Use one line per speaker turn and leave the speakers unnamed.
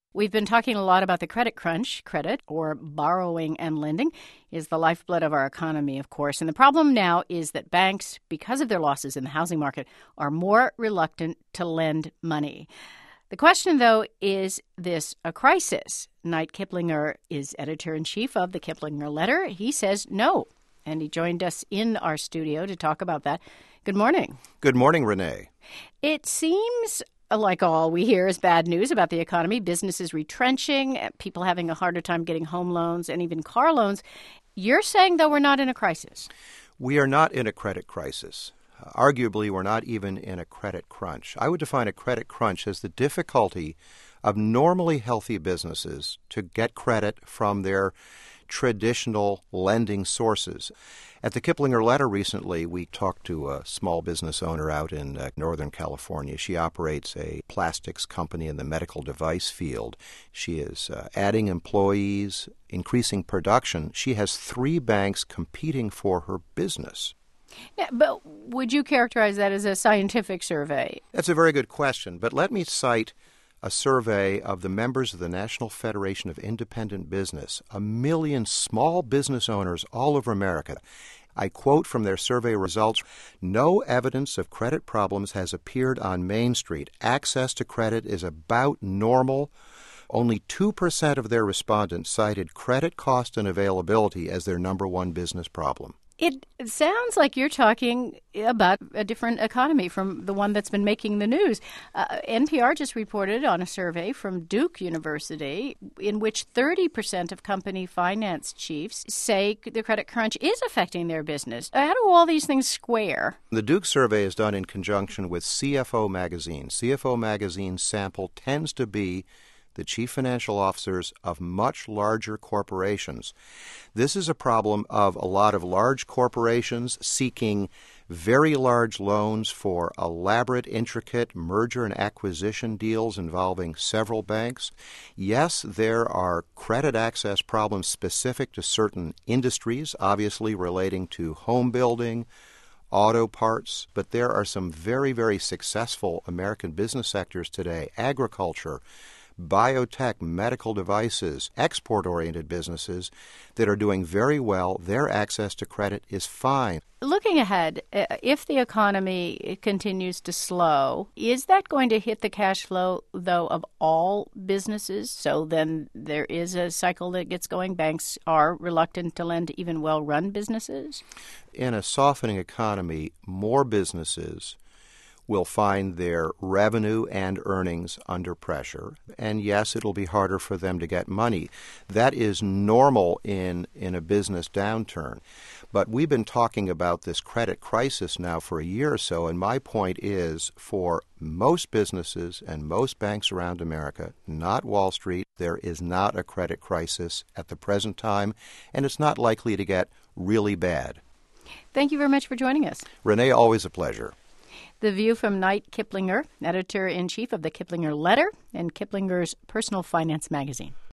We've been talking a lot about the credit crunch. Credit, or borrowing and lending, is the lifeblood of our economy, of course. And the problem now is that banks, because of their losses in the housing market, are more reluctant to lend money. The question, though, is this a crisis? Knight Kiplinger is editor-in-chief of the Kiplinger Letter. He says no, and he joined us in our studio to talk about that. Good morning.
Good morning, Renee.
It seems like all we hear is bad news about the economy, businesses retrenching, people having a harder time getting home loans and even car loans. You're saying, though, we're not in a crisis.
We are not in a credit crisis. Arguably, we're not even in a credit crunch. I would define a credit crunch as the difficulty of normally healthy businesses to get credit from their traditional lending sources. At the Kiplinger Letter recently, we talked to a small business owner out in Northern California. She operates a plastics company in the medical device field. She is adding employees, increasing production. She has 3 banks competing for her business.
Yeah, but would you characterize that as a scientific survey?
That's a very good question, but let me cite a survey of the members of the National Federation of Independent Business, 1 million small business owners all over America. I quote from their survey results, "No evidence of credit problems has appeared on Main Street. Access to credit is about normal." Only 2% of their respondents cited credit cost and availability as their number one business problem.
It sounds like you're talking about a different economy from the one that's been making the news. NPR just reported on a survey from Duke University in which 30% of company finance chiefs say the credit crunch is affecting their business. How do all these things square?
The Duke survey is done in conjunction with CFO Magazine. CFO Magazine's sample tends to be the chief financial officers of much larger corporations. This is a problem of a lot of large corporations seeking very large loans for elaborate, intricate merger and acquisition deals involving several banks. Yes, there are credit access problems specific to certain industries, obviously relating to home building, auto parts, but there are some very, very successful American business sectors today, agriculture, biotech, medical devices, export-oriented businesses that are doing very well. Their access to credit is fine.
Looking ahead, if the economy continues to slow, is that going to hit the cash flow, though, of all businesses? So then there is a cycle that gets going. Banks are reluctant to lend to even well-run businesses?
In a softening economy, more businesses will find their revenue and earnings under pressure. And yes, it'll be harder for them to get money. That is normal in a business downturn. But we've been talking about this credit crisis now for a year or so, and my point is for most businesses and most banks around America, not Wall Street, there is not a credit crisis at the present time, and it's not likely to get really bad.
Thank you very much for joining us.
Renee, always a pleasure.
The view from Knight Kiplinger, editor-in-chief of the Kiplinger Letter and Kiplinger's Personal Finance Magazine.